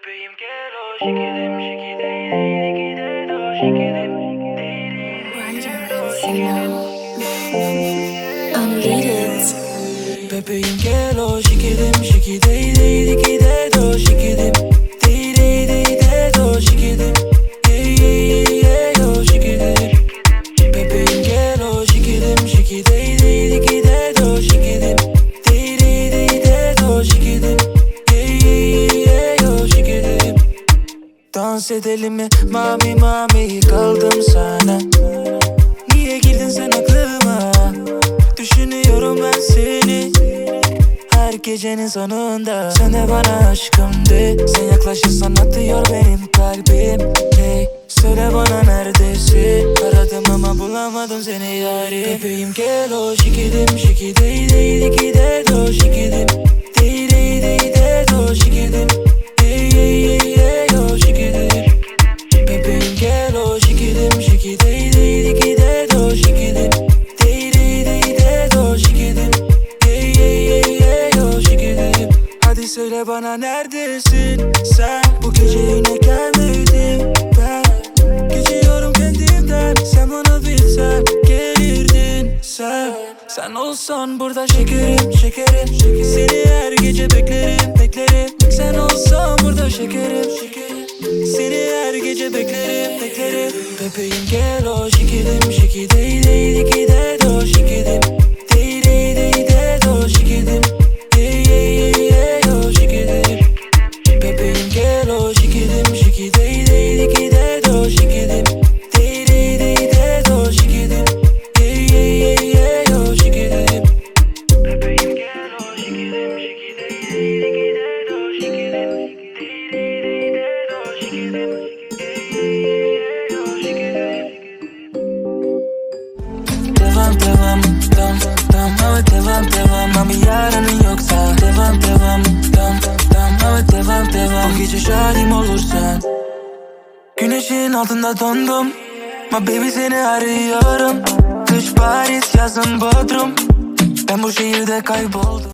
Bebeğim gel o şekerim şekidey gide do şekerim Bebeğim gel o şekerim şekidey gide do şekerim de do şekerim o şekerim Bebeğim gel o şekerim şekidey gide do şekerim de do şekerim o şekerim Dans edelim mi mami mami kaldım sana Niye girdin sen aklıma Düşünüyorum ben seni her gecenin sonunda Sen de bana aşkım de Sen yaklaşırsan atıyor benim kalbim Hey söyle bana neredesin Aradım ama bulamadım seni yarim Bebeğim gel o şekerim şekidey gide do şekerim de do şekerim o şekerim Bebeğim gel o şekerim şekidey gide do şekerim de do şekerim o şekerim Hadi söyle bana neredesin sen Bu gece yine gelmedin ben Geçiyorum kendimden Sen bana bilsen gelirdin Sen olsan burada şekerim şekerim Seni her gece beklerim Sen olsan burada şekerim Seni her gece beklerim Bebeğim gel o şekerim şekidey gide do şekerim de do şekerim o şekerim Bebeğim gel o şekerim şekidey gide do şekerim de do şekerim o şekerim Bebeğim gel o şekerim şekidey gide do şekerim de do şekerim o şekerim Devam evet devam Mami yarının yoksa Devam evet devam Bu gece şahidim olursan Güneşin altında dondum Ma baby seni arıyorum Kış Paris yazın Bodrum Ben bu şehirde kayboldum